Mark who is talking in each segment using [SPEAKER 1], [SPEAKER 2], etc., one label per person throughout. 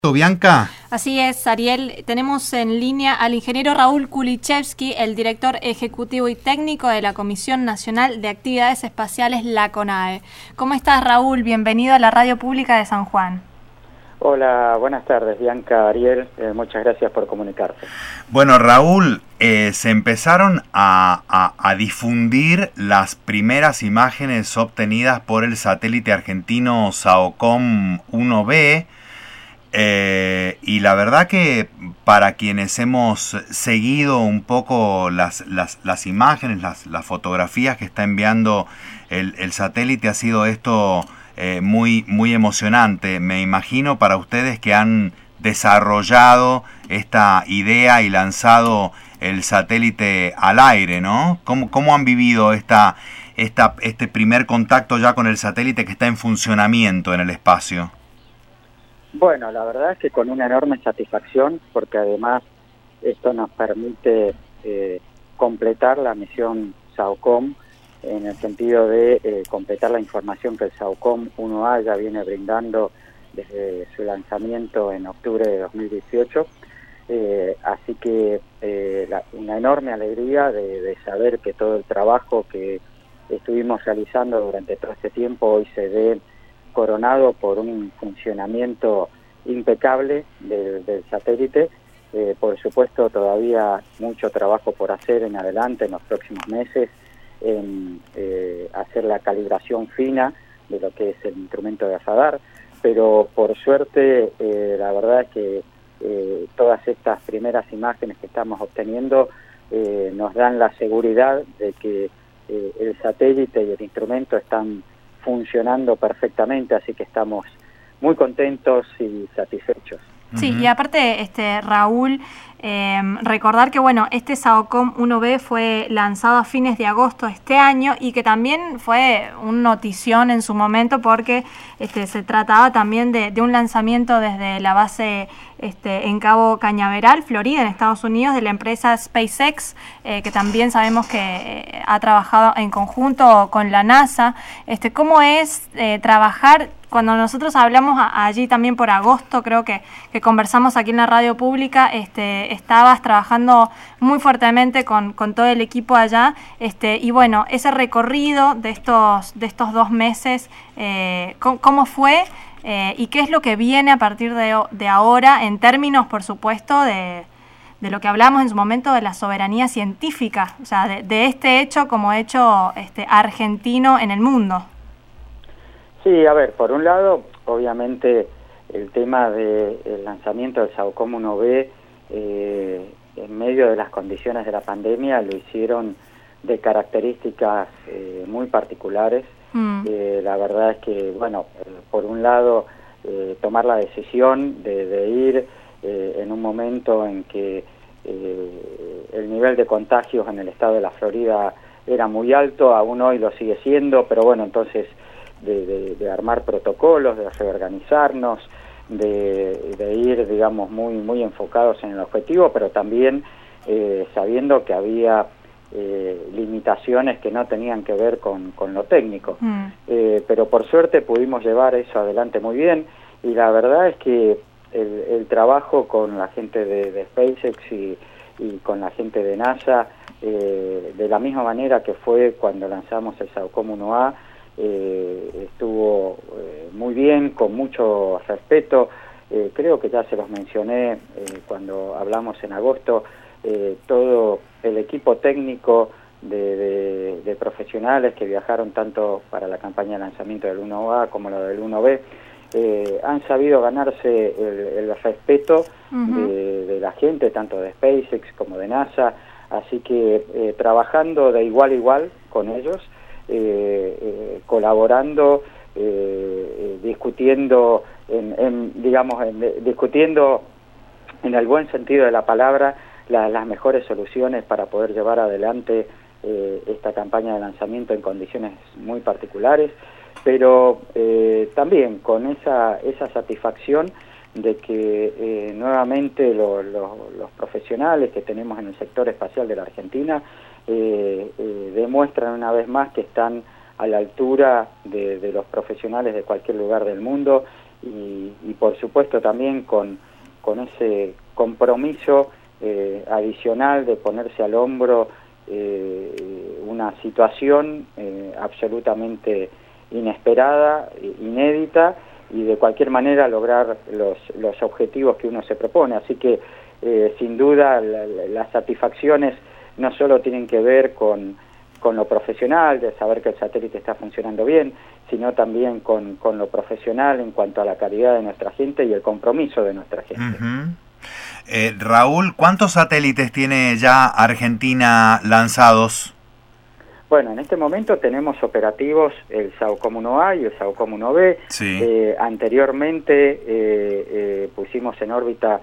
[SPEAKER 1] Bianca.
[SPEAKER 2] Así es, Ariel. Tenemos en línea al ingeniero Raúl Kulichevsky, el director ejecutivo y técnico de la Comisión Nacional de Actividades Espaciales, la CONAE. ¿Cómo estás, Raúl? Bienvenido a la Radio Pública de San Juan.
[SPEAKER 3] Hola, buenas tardes, Bianca, Ariel. Muchas gracias por comunicarse.
[SPEAKER 1] Bueno, Raúl, se empezaron a difundir las primeras imágenes obtenidas por el satélite argentino SAOCOM 1B. Y la verdad que para quienes hemos seguido un poco las imágenes, las fotografías que está enviando el satélite, ha sido esto muy emocionante. Me imagino para ustedes que han desarrollado esta idea y lanzado el satélite al aire, ¿no? ¿Cómo han vivido este primer contacto ya con el satélite que está en funcionamiento en el espacio?
[SPEAKER 3] Bueno, la verdad es que con una enorme satisfacción, porque además esto nos permite completar la misión SAOCOM, en el sentido de completar la información que el SAOCOM 1A ya viene brindando desde su lanzamiento en octubre de 2018. Así que una enorme alegría de saber que todo el trabajo que estuvimos realizando durante todo este tiempo hoy se ve coronado por un funcionamiento impecable del satélite. Por supuesto, todavía mucho trabajo por hacer en adelante, en los próximos meses, en hacer la calibración fina de lo que es el instrumento de radar, pero por suerte la verdad es que todas estas primeras imágenes que estamos obteniendo nos dan la seguridad de que el satélite y el instrumento están funcionando perfectamente, así que estamos muy contentos y satisfechos.
[SPEAKER 2] Sí, y aparte, Raúl, recordar que este SAOCOM 1B fue lanzado a fines de agosto de este año y que también fue un notición en su momento porque se trataba también de un lanzamiento desde la base en Cabo Cañaveral, Florida, en Estados Unidos, de la empresa SpaceX, que también sabemos que ha trabajado en conjunto con la NASA. ¿Cómo es trabajar? Cuando nosotros hablamos allí también por agosto, creo que conversamos aquí en la radio pública, estabas trabajando muy fuertemente con todo el equipo allá, y bueno, ese recorrido de estos 2 meses, ¿cómo fue? ¿Y qué es lo que viene a partir de ahora en términos, por supuesto, de lo que hablamos en su momento de la soberanía científica, o sea, de este hecho como hecho argentino en el mundo?
[SPEAKER 3] Sí, a ver, por un lado, obviamente el tema del lanzamiento del SAOCOM 1B en medio de las condiciones de la pandemia lo hicieron de características muy particulares. La verdad es que, bueno, por un lado, tomar la decisión de ir en un momento en que el nivel de contagios en el estado de la Florida era muy alto, aún hoy lo sigue siendo, pero bueno, entonces de armar protocolos, de reorganizarnos, de ir, digamos, muy enfocados en el objetivo, pero también sabiendo que había limitaciones que no tenían que ver con lo técnico. Pero por suerte pudimos llevar eso adelante muy bien, y la verdad es que el trabajo con la gente de SpaceX y con la gente de NASA, de la misma manera que fue cuando lanzamos el SAOCOM 1A, estuvo muy bien, con mucho respeto. Creo que ya se los mencioné cuando hablamos en agosto. Todo el equipo técnico de profesionales que viajaron tanto para la campaña de lanzamiento del 1A como la del 1B han sabido ganarse el respeto de la gente, tanto de SpaceX como de NASA, así que trabajando de igual a igual con ellos, colaborando, discutiendo discutiendo en el buen sentido de la palabra las mejores soluciones para poder llevar adelante esta campaña de lanzamiento en condiciones muy particulares, pero también con esa satisfacción de que nuevamente los profesionales que tenemos en el sector espacial de la Argentina demuestran una vez más que están a la altura de los profesionales de cualquier lugar del mundo y por supuesto también con ese compromiso adicional de ponerse al hombro una situación absolutamente inesperada, inédita, y de cualquier manera lograr los objetivos que uno se propone. Así que sin duda las satisfacciones no solo tienen que ver con lo profesional, de saber que el satélite está funcionando bien, sino también con lo profesional en cuanto a la calidad de nuestra gente y el compromiso de nuestra gente.
[SPEAKER 1] Raúl, ¿cuántos satélites tiene ya Argentina lanzados?
[SPEAKER 3] Bueno, en este momento tenemos operativos el SAOCOM 1A y el SAOCOM 1B.
[SPEAKER 1] Sí.
[SPEAKER 3] Anteriormente pusimos en órbita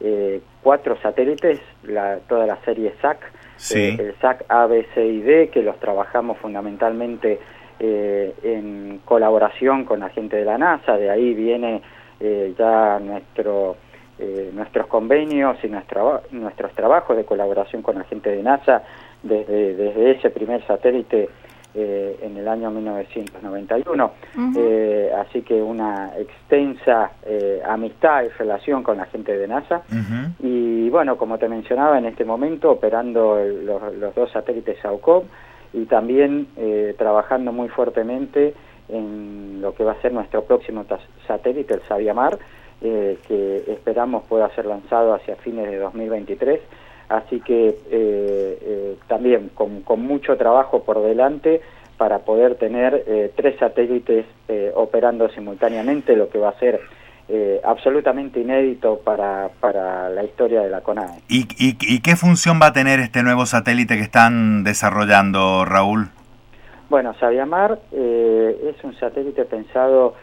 [SPEAKER 3] 4 satélites, toda la serie SAC,
[SPEAKER 1] sí.
[SPEAKER 3] El SAC A, B, C y D, que los trabajamos fundamentalmente en colaboración con la gente de la NASA. De ahí viene ya nuestros convenios y nuestros trabajos de colaboración con la gente de NASA desde ese primer satélite en el año 1991. Así que una extensa amistad y relación con la gente de NASA. Y bueno, como te mencionaba, en este momento operando los 2 satélites SAOCOM y también trabajando muy fuertemente en lo que va a ser nuestro próximo satélite, el SabiaMar, que esperamos pueda ser lanzado hacia fines de 2023. Así que también con mucho trabajo por delante para poder tener 3 satélites operando simultáneamente, lo que va a ser absolutamente inédito para la historia de la CONAE.
[SPEAKER 1] ¿Y qué función va a tener este nuevo satélite que están desarrollando, Raúl?
[SPEAKER 3] Bueno, SabiaMar es un satélite pensado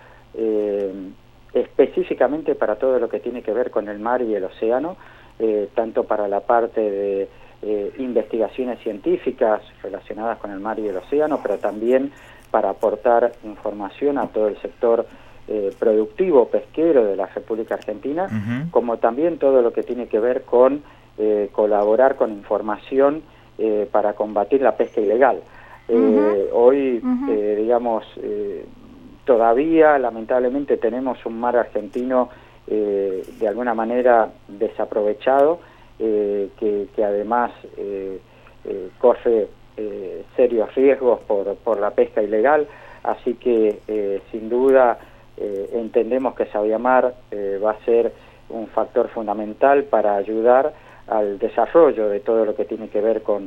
[SPEAKER 3] específicamente para todo lo que tiene que ver con el mar y el océano, tanto para la parte de investigaciones científicas relacionadas con el mar y el océano, pero también para aportar información a todo el sector productivo pesquero de la República Argentina, como también todo lo que tiene que ver con colaborar con información para combatir la pesca ilegal. Hoy, digamos, todavía lamentablemente tenemos un mar argentino de alguna manera desaprovechado, que además corre serios riesgos por la pesca ilegal. Así que sin duda entendemos que SabiaMar va a ser un factor fundamental para ayudar al desarrollo de todo lo que tiene que ver con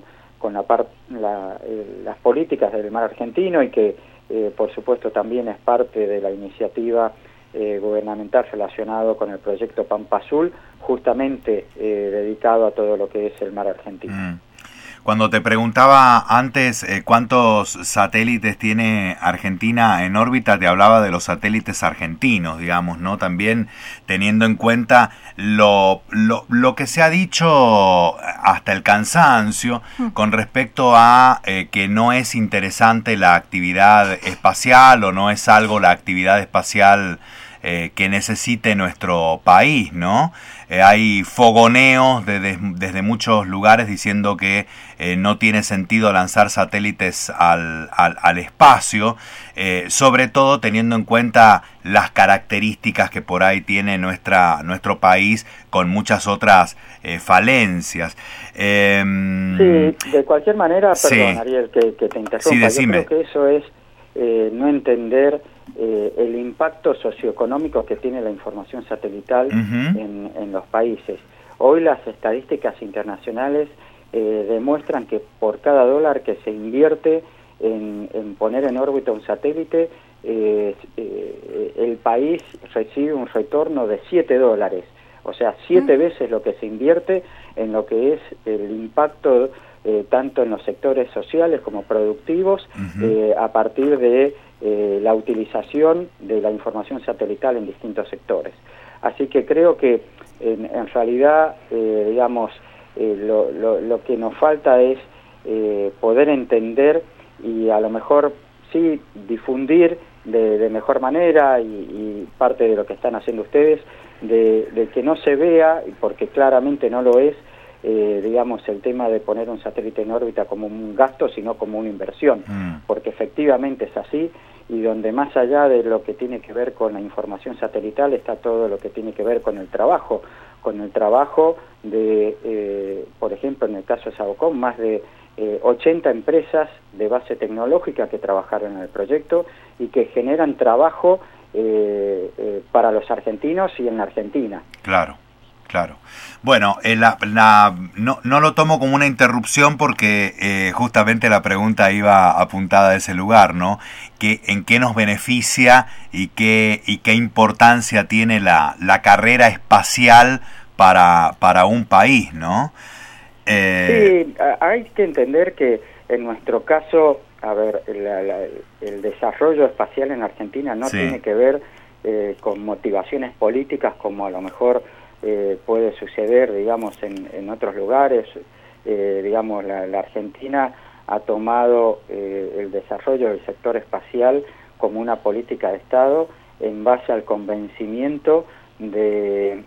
[SPEAKER 3] las políticas del mar argentino, y que por supuesto también es parte de la iniciativa gubernamental relacionado con el proyecto Pampa Azul, justamente dedicado a todo lo que es el mar argentino.
[SPEAKER 1] Cuando te preguntaba antes cuántos satélites tiene Argentina en órbita, te hablaba de los satélites argentinos, digamos, ¿no? También teniendo en cuenta lo que se ha dicho hasta el cansancio con respecto a que no es interesante la actividad espacial, o no es algo la actividad espacial que necesite nuestro país, ¿no? Hay fogoneos desde muchos lugares diciendo que no tiene sentido lanzar satélites al espacio, sobre todo teniendo en cuenta las características que por ahí tiene nuestro país, con muchas otras falencias.
[SPEAKER 3] Sí, de cualquier manera, perdón, Ariel, que te interrumpa.
[SPEAKER 1] Sí, decime.
[SPEAKER 3] Yo creo que eso es no entender el impacto socioeconómico que tiene la información satelital en los países. Hoy las estadísticas internacionales demuestran que por cada dólar que se invierte en poner en órbita un satélite, el país recibe un retorno de $7, o sea, 7 veces lo que se invierte en lo que es el impacto tanto en los sectores sociales como productivos, a partir de la utilización de la información satelital en distintos sectores. Así que creo que en realidad, digamos, lo que nos falta es poder entender y a lo mejor sí difundir de mejor manera, y parte de lo que están haciendo ustedes, de que no se vea, porque claramente no lo es, digamos, el tema de poner un satélite en órbita como un gasto, sino como una inversión, porque efectivamente es así, y donde más allá de lo que tiene que ver con la información satelital está todo lo que tiene que ver con el trabajo de, por ejemplo, en el caso de SAOCOM, más de 80 empresas de base tecnológica que trabajaron en el proyecto y que generan trabajo para los argentinos y en la Argentina.
[SPEAKER 1] Claro. Claro. Bueno, no lo tomo como una interrupción porque justamente la pregunta iba apuntada a ese lugar, ¿no? ¿En qué nos beneficia y qué importancia tiene la carrera espacial para un país, ¿no?
[SPEAKER 3] Sí, hay que entender que en nuestro caso, a ver, el desarrollo espacial en Argentina no tiene que ver con motivaciones políticas como a lo mejor puede suceder, digamos, en otros lugares. Digamos, la Argentina ha tomado el desarrollo del sector espacial como una política de Estado en base al convencimiento de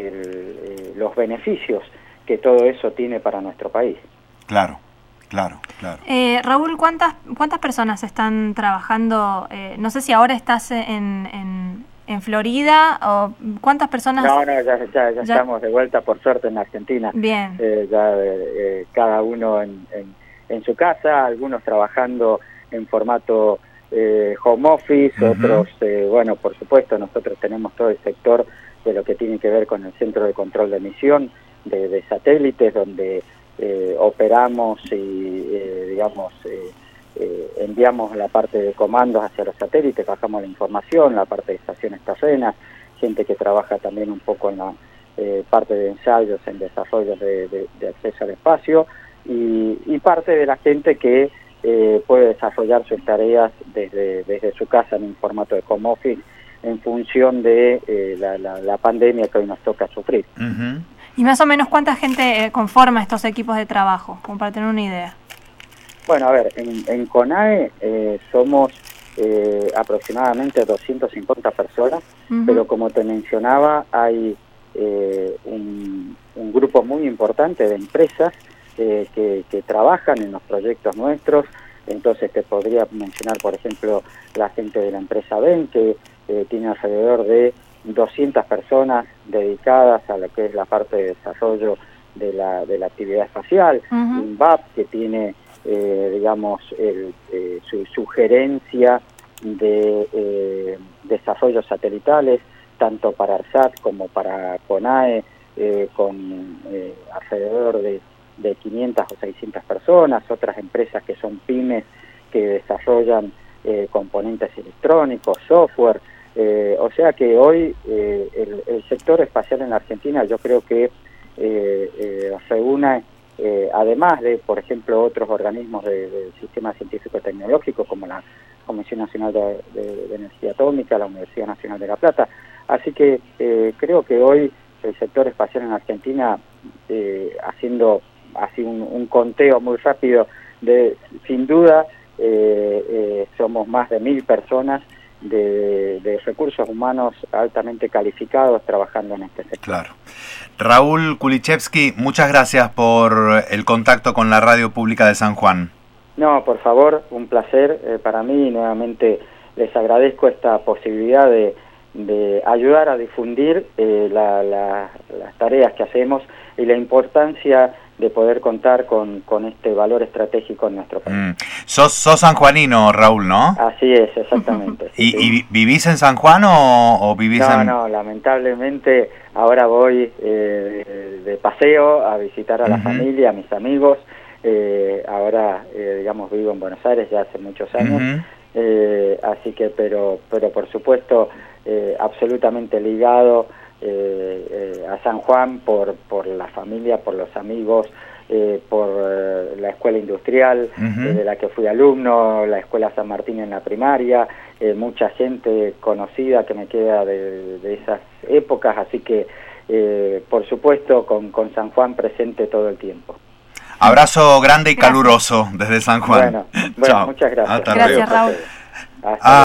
[SPEAKER 3] los beneficios que todo eso tiene para nuestro país.
[SPEAKER 1] Claro.
[SPEAKER 2] Raúl, ¿cuántas personas están trabajando? No sé si ahora estás en Florida, o ¿cuántas personas?
[SPEAKER 3] No, ya estamos de vuelta, por suerte, en Argentina.
[SPEAKER 2] Bien.
[SPEAKER 3] Cada uno en su casa, algunos trabajando en formato home office, otros, bueno, por supuesto, nosotros tenemos todo el sector de lo que tiene que ver con el Centro de Control de Emisión de satélites, donde operamos y, digamos, enviamos la parte de comandos hacia los satélites, bajamos la información, la parte de estaciones terrenas, gente que trabaja también un poco en la parte de ensayos, en desarrollo de acceso al espacio, y parte de la gente que puede desarrollar sus tareas desde su casa en un formato de home office en función de la pandemia que hoy nos toca sufrir.
[SPEAKER 2] ¿Y más o menos cuánta gente conforma estos equipos de trabajo, como para tener una idea?
[SPEAKER 3] Bueno, a ver, en CONAE somos aproximadamente 250 personas, pero como te mencionaba, hay un grupo muy importante de empresas que trabajan en los proyectos nuestros. Entonces te podría mencionar, por ejemplo, la gente de la empresa BEN, que tiene alrededor de 200 personas dedicadas a lo que es la parte de desarrollo de la actividad espacial. INVAP, que tiene digamos, su gerencia de desarrollos satelitales, tanto para ARSAT como para CONAE, con alrededor de 500 o 600 personas, otras empresas que son pymes que desarrollan componentes electrónicos, software. O sea que hoy el sector espacial en la Argentina, yo creo que reúne, además de, por ejemplo, otros organismos del sistema científico-tecnológico, como la Comisión Nacional de Energía Atómica, la Universidad Nacional de La Plata. Así que creo que hoy el sector espacial en Argentina, haciendo así un conteo muy rápido, sin duda somos más de 1000 personas de recursos humanos altamente calificados trabajando en este sector.
[SPEAKER 1] Claro. Raúl Kulichevsky, muchas gracias por el contacto con la Radio Pública de San Juan.
[SPEAKER 3] No, por favor, un placer para mí, y nuevamente les agradezco esta posibilidad de ayudar a difundir las tareas que hacemos y la importancia de poder contar con este valor estratégico en nuestro país.
[SPEAKER 1] Sos sanjuanino, Raúl, ¿no?
[SPEAKER 3] Así es, exactamente. Sí,
[SPEAKER 1] ¿Y vivís en San Juan o vivís en...?
[SPEAKER 3] No, lamentablemente ahora voy de paseo a visitar a la familia, a mis amigos. Ahora, digamos, vivo en Buenos Aires ya hace muchos años. Así que, pero por supuesto, absolutamente ligado a San Juan por la familia, por los amigos, por la escuela industrial de la que fui alumno, la escuela San Martín en la primaria, mucha gente conocida que me queda de esas épocas, así que por supuesto con San Juan presente todo el tiempo.
[SPEAKER 1] Abrazo grande y caluroso desde San Juan.
[SPEAKER 3] Bueno, muchas gracias.
[SPEAKER 1] Hasta
[SPEAKER 2] luego. Gracias, Raúl.
[SPEAKER 3] Hasta